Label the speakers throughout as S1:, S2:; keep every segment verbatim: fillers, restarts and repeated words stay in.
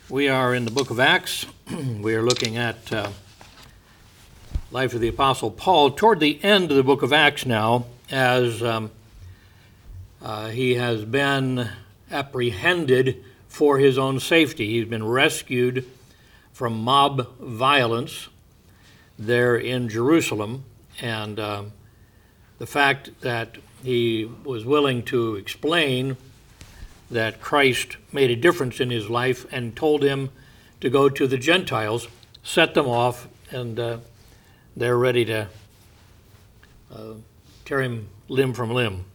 S1: We are in the book of Acts. We are looking at uh, life of the Apostle Paul toward the end of the book of Acts now, as um, uh, he has been apprehended for his own safety. He's been rescued from mob violence there in Jerusalem, and uh, the fact that he was willing to explain that Christ made a difference in his life and told him to go to the Gentiles, set them off, and uh, they're ready to uh, tear him limb from limb.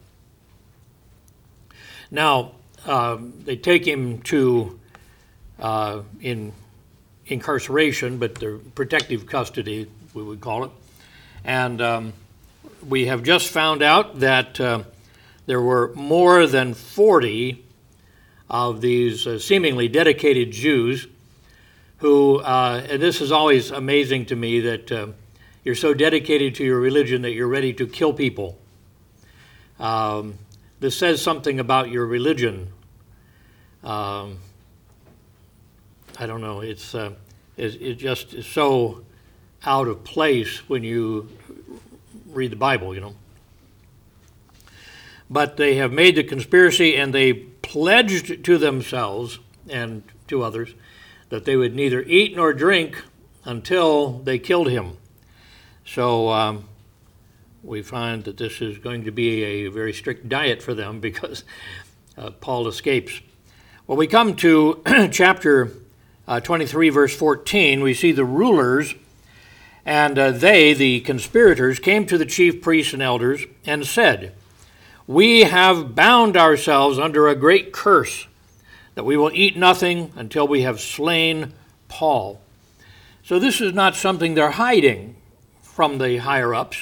S1: Now, uh, they take him to uh, in incarceration, but the protective custody, we would call it. And um, we have just found out that uh, there were more than forty of these uh, seemingly dedicated Jews who, uh, and this is always amazing to me, that uh, you're so dedicated to your religion that you're ready to kill people. Um, this says something about your religion. Um, I don't know, it's uh, it, it just is so out of place when you read the Bible, you know. But they have made the conspiracy, and they pledged to themselves and to others that they would neither eat nor drink until they killed him. So um, we find that this is going to be a very strict diet for them because uh, Paul escapes. Well, we come to chapter uh, twenty-three, verse fourteen. We see the rulers, and uh, they, the conspirators, came to the chief priests and elders and said, "We have bound ourselves under a great curse, that we will eat nothing until we have slain Paul." So this is not something they're hiding from the higher-ups.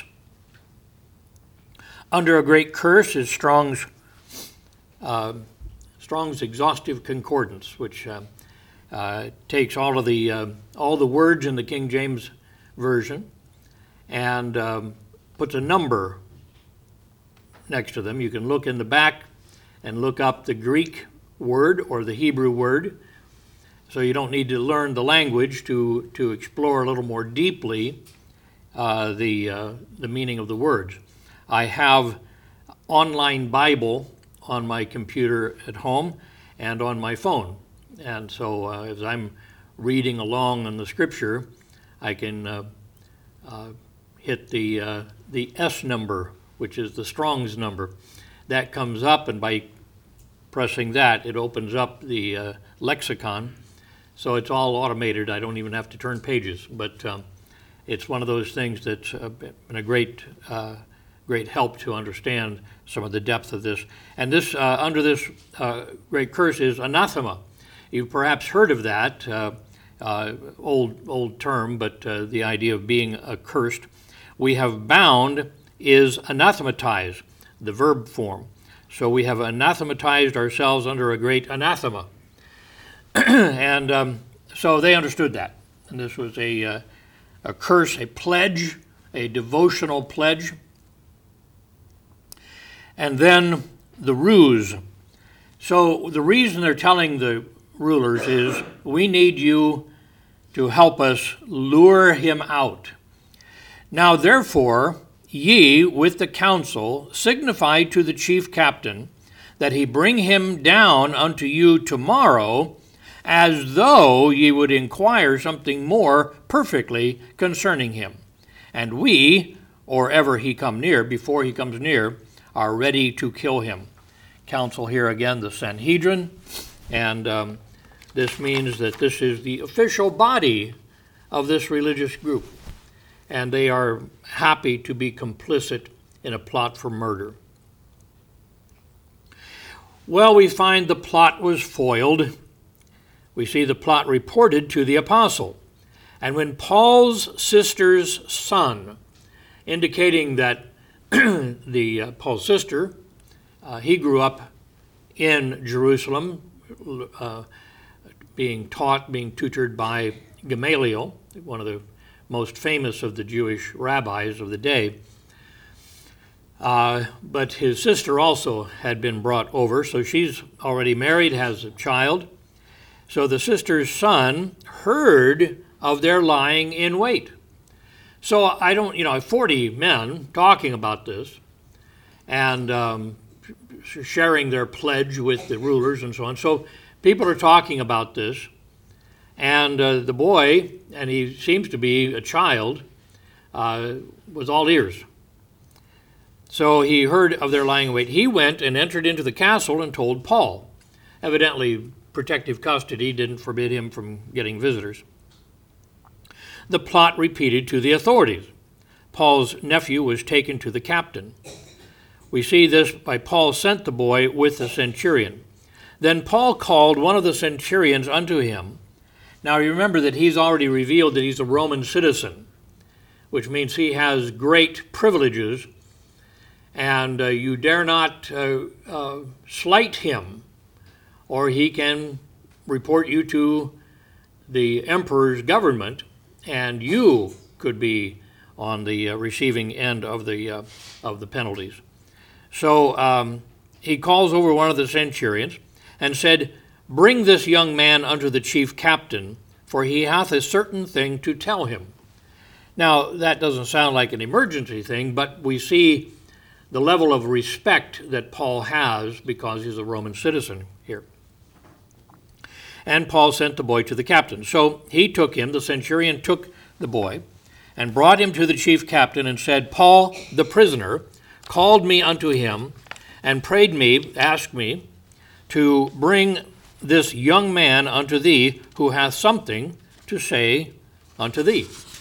S1: Under a great curse is Strong's uh, Strong's exhaustive concordance, which uh, uh, takes all of the uh, all the words in the King James Version and um, puts a number next to them. You can look in the back and look up the Greek word or the Hebrew word, so you don't need to learn the language to, to explore a little more deeply uh, the, uh, the meaning of the words. I have online Bible on my computer at home and on my phone, and so uh, as I'm reading along in the scripture, I can uh, uh, hit the, uh, the S number, which is the Strong's number. That comes up, and by pressing that, it opens up the uh, lexicon. So it's all automated. I don't even have to turn pages. But um, it's one of those things that's uh, been a great, uh, great help to understand some of the depth of this. And this, uh, under this uh, great curse, is anathema. You've perhaps heard of that, uh, uh, old old term, but uh, the idea of being accursed. We have bound is anathematize, the verb form. So we have anathematized ourselves under a great anathema. and um, so they understood that. And this was a, uh, a curse, a pledge, a devotional pledge. And then the ruse. So the reason they're telling the rulers is, we need you to help us lure him out. Now therefore, ye with the council signify to the chief captain that he bring him down unto you tomorrow, as though ye would inquire something more perfectly concerning him. And we, or ever he come near, before he comes near, are ready to kill him. Council here again, the Sanhedrin, and um, this means that this is the official body of this religious group, and they are happy to be complicit in a plot for murder. Well, we find the plot was foiled. We see the plot reported to the apostle. And when Paul's sister's son, indicating that the uh, Paul's sister, uh, he grew up in Jerusalem, uh, being taught, being tutored by Gamaliel, one of the most famous of the Jewish rabbis of the day. Uh, but his sister also had been brought over, so she's already married, has a child. So the sister's son heard of their lying in wait. So I don't, you know, forty men talking about this and um, sharing their pledge with the rulers and so on. So people are talking about this, and uh, the boy, and he seems to be a child, uh, was all ears. So he heard of their lying in wait. He went and entered into the castle and told Paul. Evidently, protective custody didn't forbid him from getting visitors. The plot repeated to the authorities. Paul's nephew was taken to the captain. We see this by Paul sent the boy with the centurion. Then Paul called one of the centurions unto him. Now you remember that he's already revealed that he's a Roman citizen, which means he has great privileges, and uh, you dare not uh, uh, slight him, or he can report you to the emperor's government, and you could be on the uh, receiving end of the uh, of the penalties. So um, he calls over one of the centurions and said, "Bring this young man unto the chief captain, for he hath a certain thing to tell him." Now, that doesn't sound like an emergency thing, but we see the level of respect that Paul has because he's a Roman citizen here. And Paul sent the boy to the captain. So he took him, the centurion took the boy, and brought him to the chief captain and said, "Paul, the prisoner, called me unto him, and prayed me, asked me, to bring this young man unto thee, who hath something to say unto thee."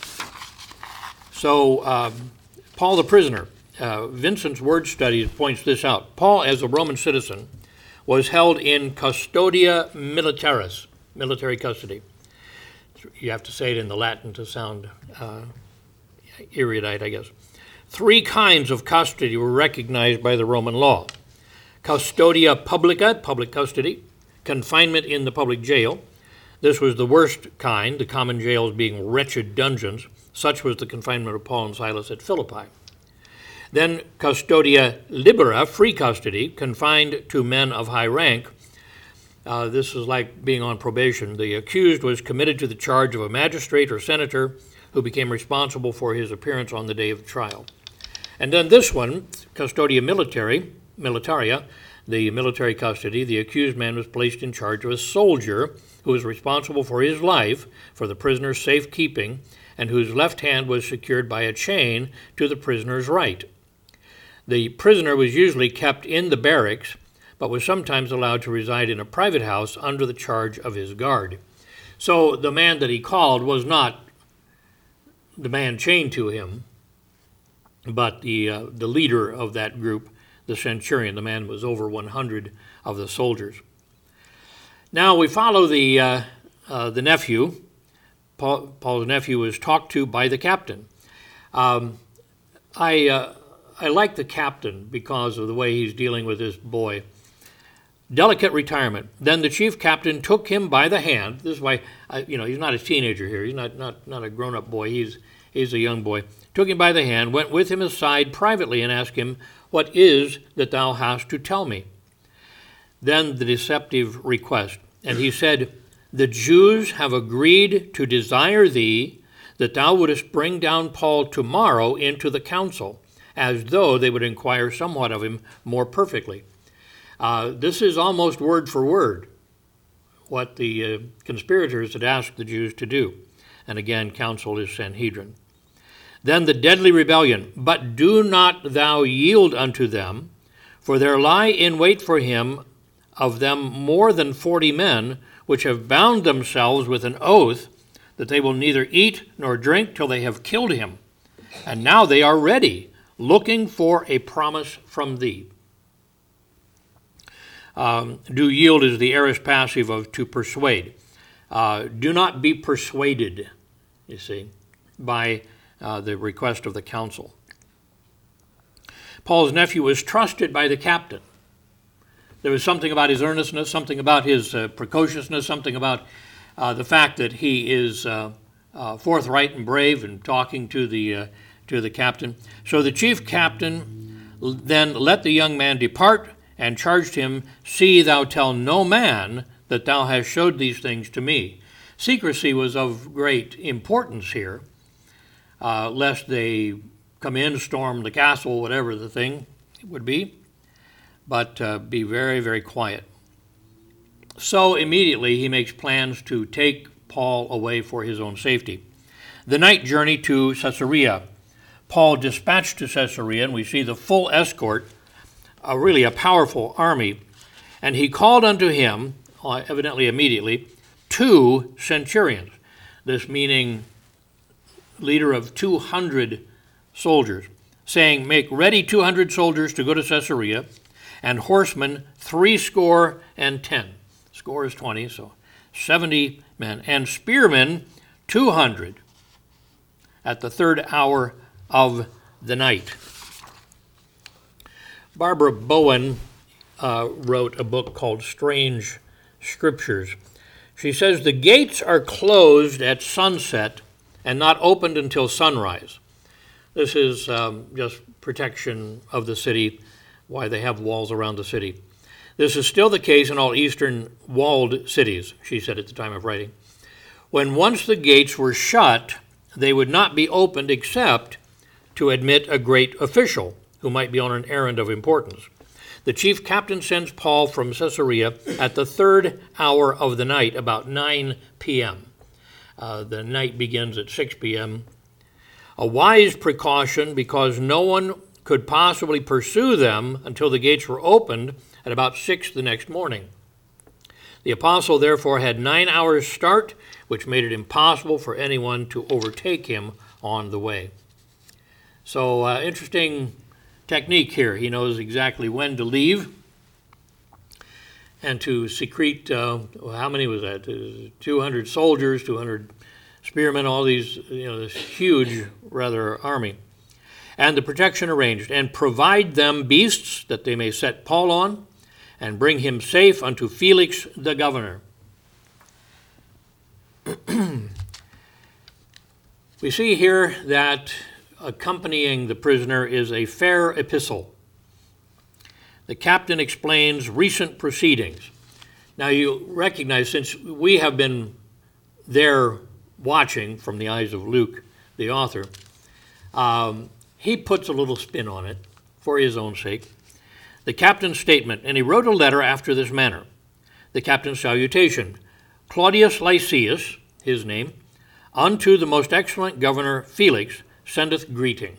S1: So uh, Paul the prisoner, uh, Vincent's word study points this out. Paul, as a Roman citizen, was held in custodia militaris, military custody. You have to say it in the Latin to sound uh, erudite, I guess. Three kinds of custody were recognized by the Roman law. Custodia publica, public custody, confinement in the public jail. This was the worst kind, the common jails being wretched dungeons. Such was the confinement of Paul and Silas at Philippi. Then custodia libera, free custody, confined to men of high rank. Uh, this is like being on probation. The accused was committed to the charge of a magistrate or senator who became responsible for his appearance on the day of trial. And then this one, custodia militari, militaria, the military custody, the accused man was placed in charge of a soldier who was responsible for his life, for the prisoner's safekeeping, and whose left hand was secured by a chain to the prisoner's right. The prisoner was usually kept in the barracks, but was sometimes allowed to reside in a private house under the charge of his guard. So the man that he called was not the man chained to him, but the uh, the leader of that group, the centurion. The man was over one hundred of the soldiers. Now we follow the uh, uh, the nephew. Paul, Paul's nephew was talked to by the captain. Um, I uh, I like the captain because of the way he's dealing with this boy. Delicate retirement. Then the chief captain took him by the hand. This is why, uh, you know, he's not a teenager here. He's not not not a grown-up boy. He's he's a young boy. Took him by the hand, went with him aside privately, and asked him, "What is that thou hast to tell me?" Then the deceptive request, and he said, "The Jews have agreed to desire thee that thou wouldest bring down Paul tomorrow into the council, as though they would inquire somewhat of him more perfectly." Uh, this is almost word for word what the uh, conspirators had asked the Jews to do. And again, council is Sanhedrin. Then the deadly rebellion, "But do not thou yield unto them, for there lie in wait for him of them more than forty men, which have bound themselves with an oath that they will neither eat nor drink till they have killed him. And now they are ready, looking for a promise from thee." Um, do yield is the aorist passive of to persuade. Uh, do not be persuaded, you see, by uh, the request of the council. Paul's nephew was trusted by the captain. There was something about his earnestness, something about his uh, precociousness, something about uh, the fact that he is uh, uh, forthright and brave in talking to the uh, to the captain. So the chief captain then let the young man depart and charged him, "See thou tell no man that thou hast showed these things to me. Secrecy was of great importance here, uh, lest they come in, storm the castle, whatever the thing would be, but uh, be very, very quiet. So immediately he makes plans to take Paul away for his own safety. The night journey to Caesarea. Paul dispatched to Caesarea, and we see the full escort, uh, really a powerful army. And he called unto him, uh, evidently immediately, two centurions. This meaning leader of two hundred soldiers, saying, make ready two hundred soldiers to go to Caesarea, and horsemen threescore and ten. Score is twenty, so seventy men. And spearmen two hundred at the third hour of the night. Barbara Bowen uh, wrote a book called Strange Scriptures. She says, the gates are closed at sunset and not opened until sunrise. This is um, just protection of the city, why they have walls around the city. This is still the case in all eastern walled cities, she said at the time of writing. When once the gates were shut, they would not be opened except to admit a great official who might be on an errand of importance. The chief captain sends Paul from Caesarea at the third hour of the night, about nine p.m. Uh, the night begins at six p.m. A wise precaution, because no one could possibly pursue them until the gates were opened at about six the next morning. The apostle therefore had nine hours start, which made it impossible for anyone to overtake him on the way. So uh, interesting technique here. He knows exactly when to leave and to secrete, uh, how many was that? two hundred soldiers, two hundred spearmen, all these, you know, this huge, rather, army. And the protection arranged, and provide them beasts that they may set Paul on, and bring him safe unto Felix the governor. We see here that accompanying the prisoner is a fair epistle. The captain explains recent proceedings. Now you recognize, since we have been there watching from the eyes of Luke, the author, um, he puts a little spin on it for his own sake. The captain's statement, and he wrote a letter after this manner. The captain's salutation, Claudius Lysias, his name, unto the most excellent governor Felix, sendeth greeting.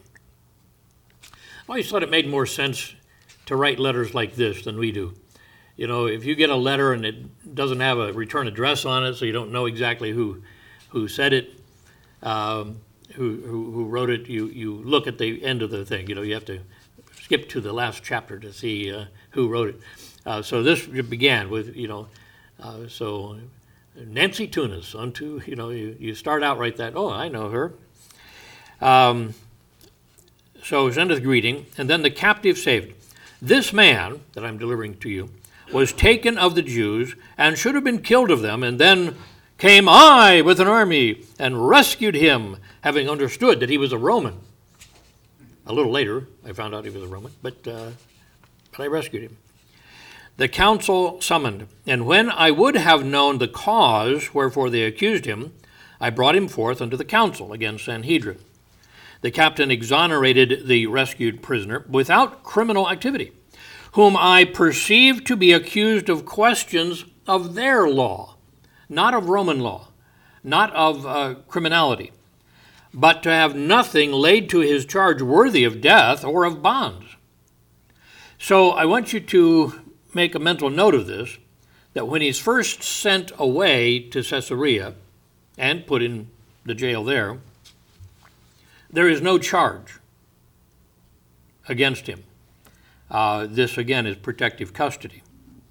S1: I always thought it made more sense to write letters like this than we do. You know, if you get a letter and it doesn't have a return address on it, so you don't know exactly who who said it, um, who, who who wrote it, you, you look at the end of the thing. You know, you have to skip to the last chapter to see uh, who wrote it. Uh, so this began with, you know, uh, so Nancy Tunis unto, you know, you, you start out right that, oh, I know her. Um, so sendeth greeting, and then the captive saved. This man that I'm delivering to you was taken of the Jews and should have been killed of them, and then came I with an army and rescued him, having understood that he was a Roman. A little later, I found out he was a Roman, but, uh, but I rescued him. The council summoned, and when I would have known the cause wherefore they accused him, I brought him forth unto the council, again Sanhedrin. The captain exonerated the rescued prisoner without criminal activity, whom I perceived to be accused of questions of their law, not of Roman law, not of uh, criminality, but to have nothing laid to his charge worthy of death or of bonds. So I want you to make a mental note of this, that when he's first sent away to Caesarea and put in the jail there, there is no charge against him. Uh, this, again, is protective custody.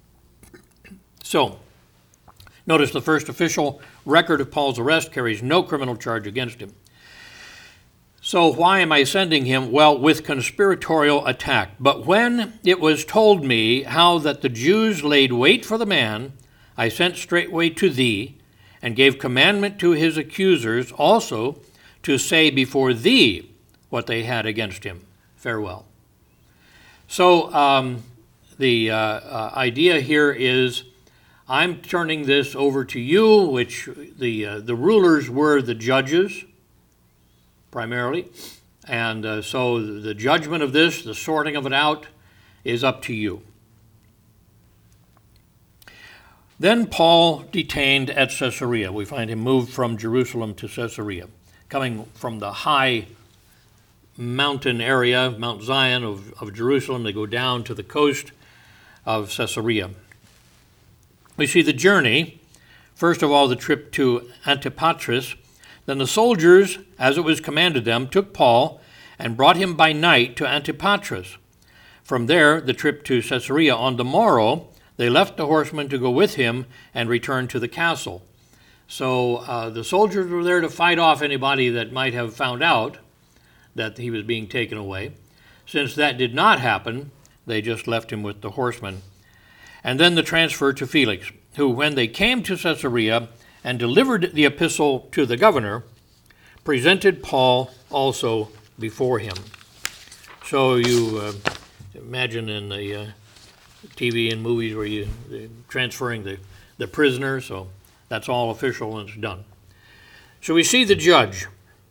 S1: So, notice the first official record of Paul's arrest carries no criminal charge against him. So why am I sending him? Well, with conspiratorial attack. But when it was told me how that the Jews laid wait for the man, I sent straightway to thee, and gave commandment to his accusers also to say before thee what they had against him. Farewell. So um, the uh, uh, idea here is, I'm turning this over to you, which the, uh, the rulers were the judges, primarily. And uh, so the judgment of this, the sorting of it out, is up to you. Then Paul detained at Caesarea. We find him moved from Jerusalem to Caesarea, coming from the high mountain area, Mount Zion of, of Jerusalem. They go down to the coast of Caesarea. We see the journey, first of all, the trip to Antipatris. Then the soldiers, as it was commanded them, took Paul and brought him by night to Antipatris. From there, the trip to Caesarea. On the morrow, they left the horsemen to go with him and return to the castle. So uh, the soldiers were there to fight off anybody that might have found out that he was being taken away. Since that did not happen, they just left him with the horsemen. And then the transfer to Felix, who, when they came to Caesarea and delivered the epistle to the governor, presented Paul also before him. So you uh, imagine in the uh, T V and movies where you they're transferring the, the prisoner, so that's all official and it's done. So we see the judge.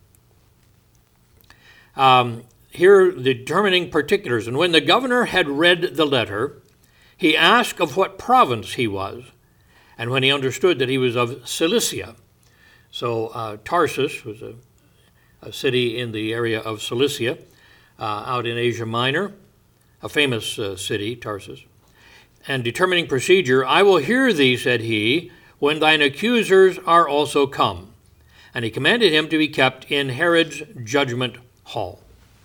S1: Um, here, the determining particulars. And when the governor had read the letter, he asked of what province he was. And when he understood that he was of Cilicia, so uh, Tarsus was a, a city in the area of Cilicia, uh, out in Asia Minor, a famous uh, city, Tarsus. And determining procedure, I will hear thee, said he, when thine accusers are also come. And he commanded him to be kept in Herod's judgment hall.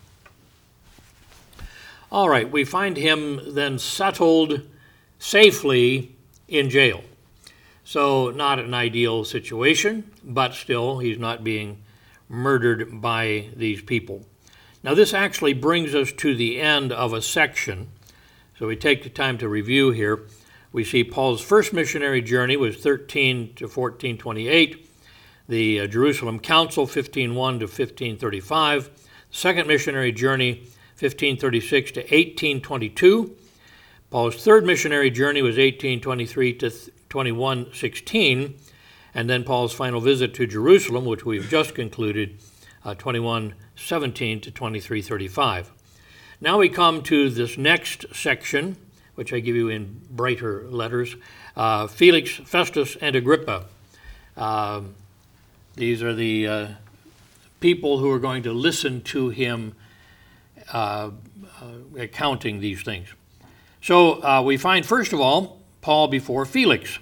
S1: All right, we find him then settled safely in jail. So not an ideal situation, but still he's not being murdered by these people. Now this actually brings us to the end of a section. So we take the time to review here. We see Paul's first missionary journey was thirteen to fourteen twenty-eight. The uh, Jerusalem Council, fifteen one to fifteen thirty-five. Second missionary journey, fifteen thirty-six to eighteen twenty-two. Paul's third missionary journey was eighteen twenty-three to twenty-one sixteen. And then Paul's final visit to Jerusalem, which we've just concluded, uh, twenty-one seventeen to twenty-three thirty-five. Now we come to this next section, which I give you in brighter letters, uh, Felix, Festus, and Agrippa. Uh, these are the uh, people who are going to listen to him uh, uh, accounting these things. So uh, we find, first of all, Paul before Felix.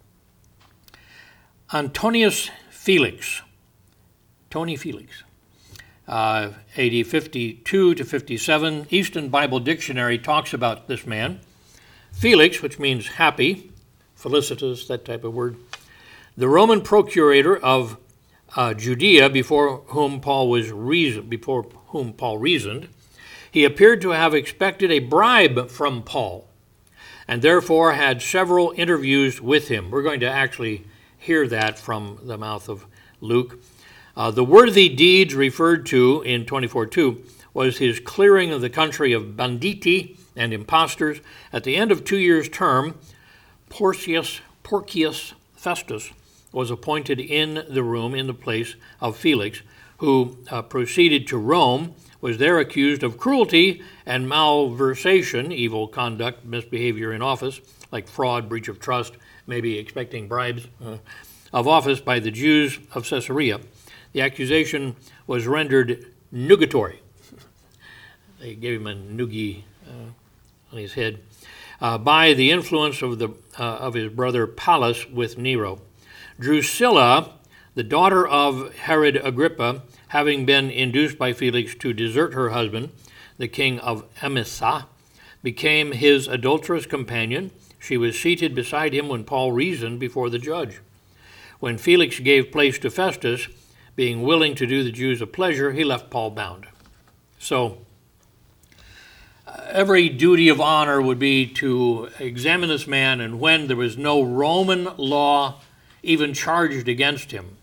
S1: Antonius Felix, Tony Felix. Uh, A D fifty-two to fifty-seven, Easton Bible Dictionary talks about this man. Felix, which means happy, felicitous, that type of word. The Roman procurator of uh, Judea, before whom Paul was reason, before whom Paul reasoned, he appeared to have expected a bribe from Paul, and therefore had several interviews with him. We're going to actually hear that from the mouth of Luke. Uh, the worthy deeds referred to in twenty-four two was his clearing of the country of banditti and impostors. At the end of two years' term, Porcius, Porcius Festus was appointed in the room in the place of Felix, who uh, proceeded to Rome, was there accused of cruelty and malversation, evil conduct, misbehavior in office, like fraud, breach of trust, maybe expecting bribes uh, of office by the Jews of Caesarea. The accusation was rendered nugatory. They gave him a noogie uh, on his head uh, by the influence of the uh, of his brother Pallas with Nero. Drusilla, the daughter of Herod Agrippa, having been induced by Felix to desert her husband, the king of Emesa, became his adulterous companion. She was seated beside him when Paul reasoned before the judge. When Felix gave place to Festus, being willing to do the Jews a pleasure, he left Paul bound. So uh, every duty of honor would be to examine this man, and when there was no Roman law even charged against him,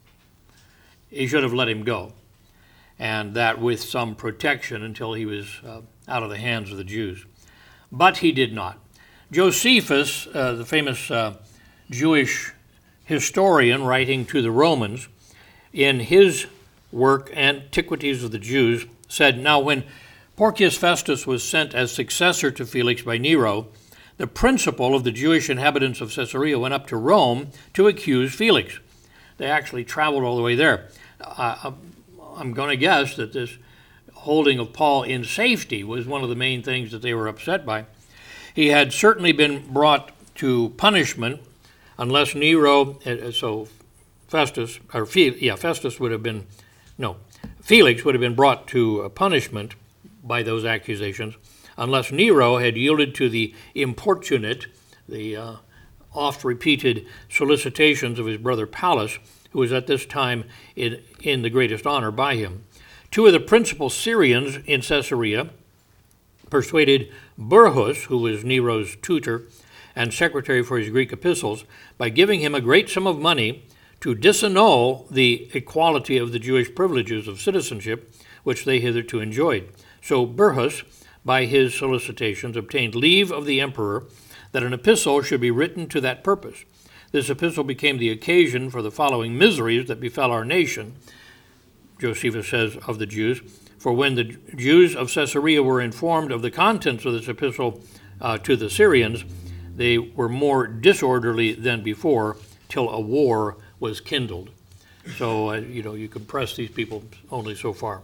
S1: he should have let him go, and that with some protection until he was uh, out of the hands of the Jews. But he did not. Josephus, uh, the famous uh, Jewish historian writing to the Romans, in his work, Antiquities of the Jews, said, "Now when Porcius Festus was sent as successor to Felix by Nero, the principal of the Jewish inhabitants of Caesarea went up to Rome to accuse Felix." They actually traveled all the way there. Uh, I'm going to guess that this holding of Paul in safety was one of the main things that they were upset by. He had certainly been brought to punishment unless Nero, so Festus, or yeah, Festus would have been, no, Felix would have been brought to punishment by those accusations unless Nero had yielded to the importunate, the uh, oft-repeated solicitations of his brother Pallas, who was at this time in, in the greatest honor by him. Two of the principal Syrians in Caesarea persuaded Burrhus, who was Nero's tutor and secretary for his Greek epistles, by giving him a great sum of money to disannul the equality of the Jewish privileges of citizenship which they hitherto enjoyed. So Burrhus, by his solicitations, obtained leave of the emperor that an epistle should be written to that purpose. This epistle became the occasion for the following miseries that befell our nation, Josephus says of the Jews. For when the Jews of Caesarea were informed of the contents of this epistle uh, to the Syrians, they were more disorderly than before, till a war was kindled. So, uh, you know, you could press these people only so far.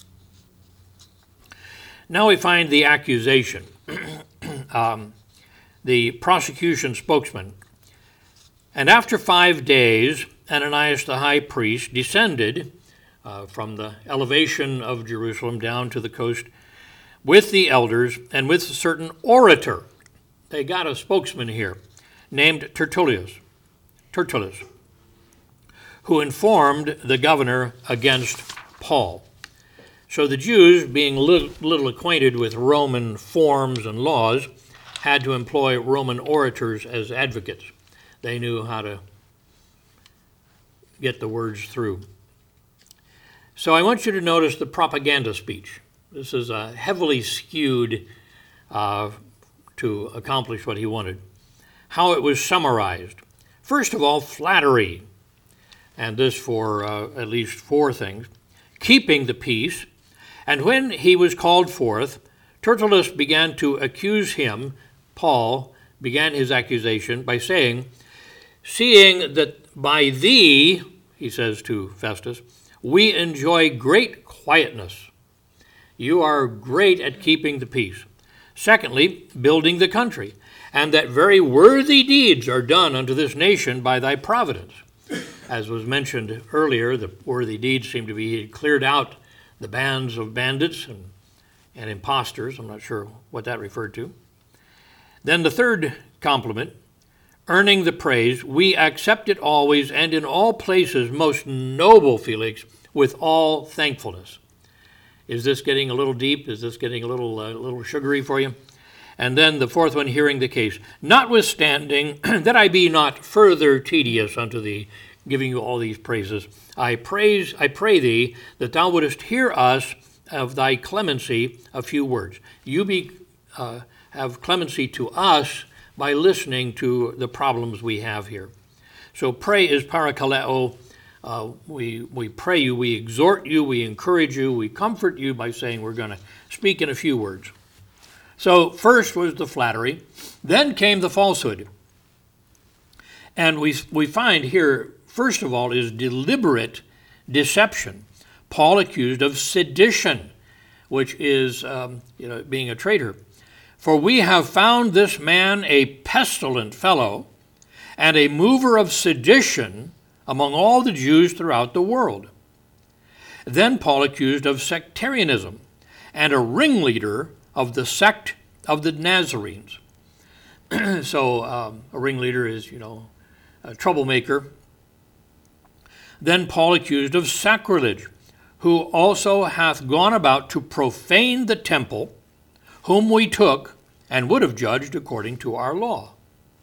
S1: Now we find the accusation. um, the prosecution spokesman. "And after five days, Ananias the high priest descended uh, from the elevation of Jerusalem down to the coast with the elders and with a certain orator." They got a spokesman here named Tertullus, Tertullus, who informed the governor against Paul. So the Jews, being little, little acquainted with Roman forms and laws, had to employ Roman orators as advocates. They knew how to get the words through. So I want you to notice the propaganda speech. This is uh, heavily skewed uh, to accomplish what he wanted. How it was summarized. First of all, flattery, and this for uh, at least four things. Keeping the peace, and when he was called forth, Tertullus began to accuse him. Paul began his accusation by saying, "Seeing that by thee," he says to Festus, "we enjoy great quietness. You are great at keeping the peace. Secondly, building the country, and that very worthy deeds are done unto this nation by thy providence." As was mentioned earlier, the worthy deeds seem to be he had cleared out the bands of bandits and, and impostors. I'm not sure what that referred to. Then the third compliment, earning the praise, "We accept it always and in all places, most noble Felix, with all thankfulness." Is this getting a little deep? Is this getting a little uh, little sugary for you? And then the fourth one, hearing the case. "Notwithstanding that I be not further tedious unto thee, giving you all these praises, I praise, I pray thee that thou wouldest hear us of thy clemency a few words." You be uh, have clemency to us by listening to the problems we have here. So pray is parakaleo. Uh, we we pray you, we exhort you, we encourage you, we comfort you by saying we're going to speak in a few words. So first was the flattery, then came the falsehood. And we we find here, first of all, is deliberate deception. Paul accused of sedition, which is um, you know, being a traitor. "For we have found this man a pestilent fellow and a mover of sedition among all the Jews throughout the world." Then Paul accused of sectarianism and a ringleader of the sect of the Nazarenes. So um, a ringleader is, you know, a troublemaker. Then Paul accused of sacrilege, "who also hath gone about to profane the temple, whom we took and would have judged according to our law."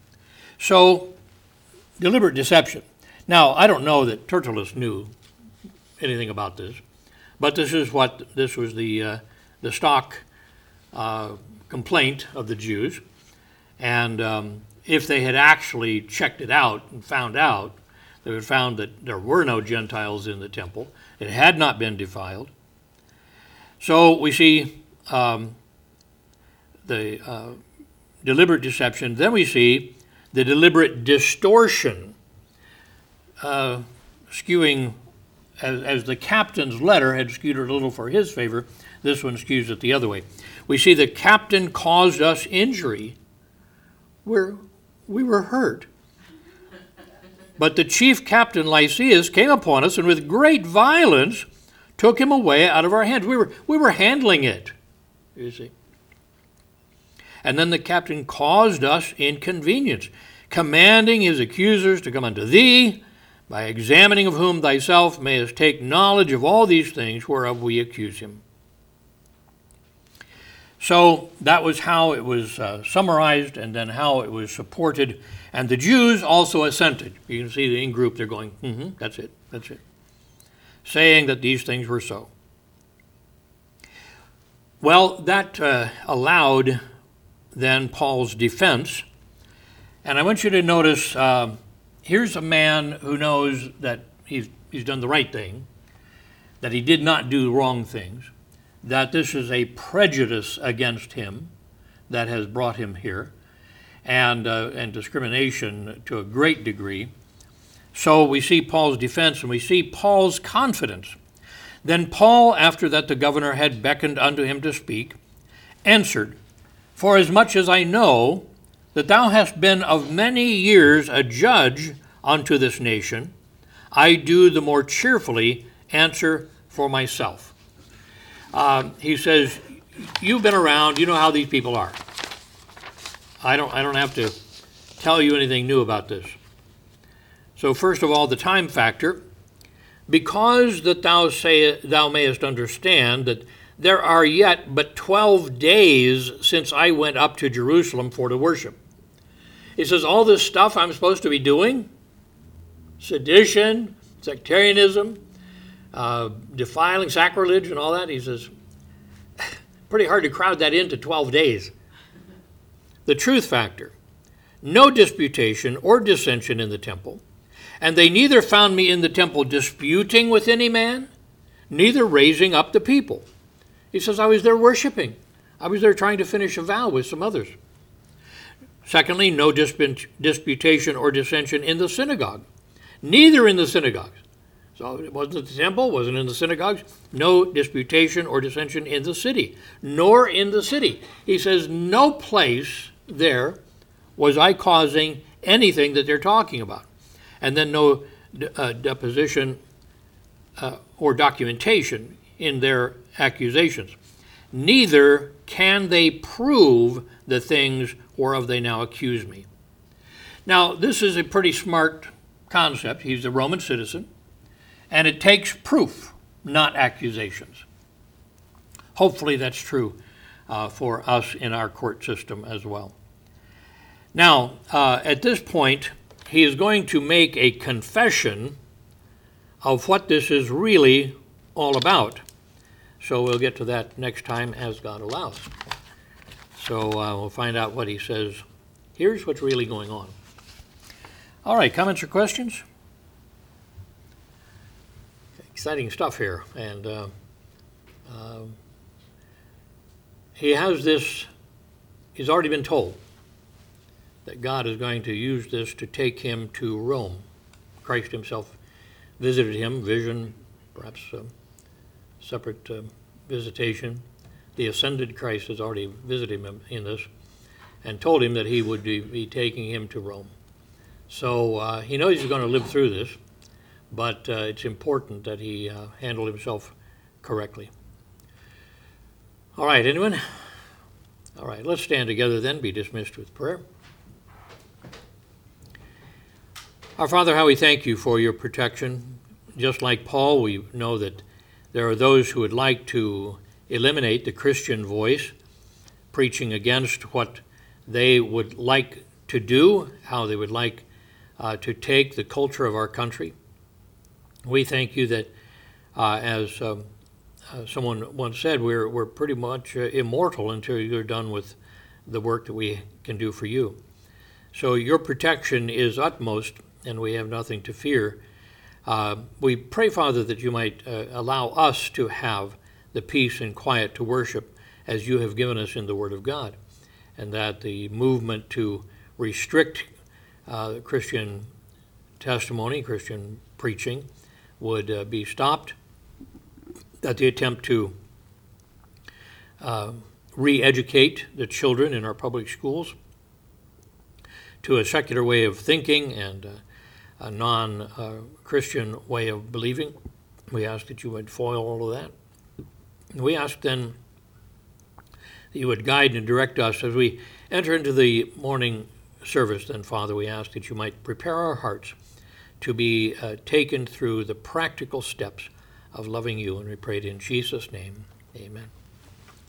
S1: So, deliberate deception. Now, I don't know that Tertullus knew anything about this, but this is what this was the uh, the stock uh, complaint of the Jews, and um, if they had actually checked it out and found out, they would have found that there were no Gentiles in the temple. It had not been defiled. So we see um, the uh, deliberate deception. Then we see the deliberate distortion, uh, skewing, as, as the captain's letter had skewed it a little for his favor, this one skews it the other way. We see the captain caused us injury where we were hurt. But the chief captain Lysias came upon us and with great violence took him away out of our hands. We were, we were handling it, you see. And then the captain caused us inconvenience, commanding his accusers to come unto thee, by examining of whom thyself mayest take knowledge of all these things whereof we accuse him. So that was how it was uh, summarized and then how it was supported. And the Jews also assented. You can see the in-group, they're going, mm-hmm, that's it, that's it. Saying that these things were so. Well, that uh, allowed then Paul's defense. And I want you to notice, uh, here's a man who knows that he's, he's done the right thing, that he did not do wrong things, that this is a prejudice against him that has brought him here, and uh, and discrimination to a great degree. So we see Paul's defense and we see Paul's confidence. Then Paul, after that the governor had beckoned unto him to speak, answered, For as much as I know that thou hast been of many years a judge unto this nation, I do the more cheerfully answer for myself. Uh, he says, you've been around, you know how these people are. I don't, I don't have to tell you anything new about this. So first of all, the time factor. Because that thou say thou mayest understand that there are yet but twelve days since I went up to Jerusalem for to worship. He says, all this stuff I'm supposed to be doing, sedition, sectarianism, uh, defiling, sacrilege, and all that, he says, pretty hard to crowd that into twelve days. The truth factor, no disputation or dissension in the temple, and they neither found me in the temple disputing with any man, neither raising up the people. He says, I was there worshiping. I was there trying to finish a vow with some others. Secondly, no disput- disputation or dissension in the synagogue, neither in the synagogues. So it wasn't at the temple, wasn't in the synagogues. No disputation or dissension in the city, nor in the city. He says, no place there was I causing anything that they're talking about. And then no uh, deposition uh, or documentation in their accusations. Neither can they prove the things whereof they now accuse me. Now, this is a pretty smart concept. He's a Roman citizen. And it takes proof, not accusations. Hopefully that's true uh, for us in our court system as well. Now, uh, at this point, he is going to make a confession of what this is really all about. So we'll get to that next time as God allows. So uh, we'll find out what he says. Here's what's really going on. All right, comments or questions? Exciting stuff here, and uh, uh, he has this, he's already been told that God is going to use this to take him to Rome. Christ himself visited him, vision, perhaps a separate uh, visitation. The ascended Christ has already visited him in this and told him that he would be, be taking him to Rome. So uh, he knows he's going to live through this. But uh, it's important that he uh, handle himself correctly. All right, anyone? All right, let's stand together then, be dismissed with prayer. Our Father, how we thank you for your protection. Just like Paul, we know that there are those who would like to eliminate the Christian voice, preaching against what they would like to do, how they would like uh, to take the culture of our country. We thank you that, uh, as um, uh, someone once said, we're we're pretty much uh, immortal until you're done with the work that we can do for you. So your protection is utmost, and we have nothing to fear. Uh, we pray, Father, that you might uh, allow us to have the peace and quiet to worship as you have given us in the Word of God, and that the movement to restrict uh, Christian testimony, Christian preaching, would uh, be stopped, that the attempt to uh, re-educate the children in our public schools to a secular way of thinking and uh, a non-Christian uh, way of believing. We ask that you would foil all of that. And we ask then that you would guide and direct us as we enter into the morning service. Then, Father, we ask that you might prepare our hearts to be uh, taken through the practical steps of loving you. And we pray it in Jesus' name. Amen.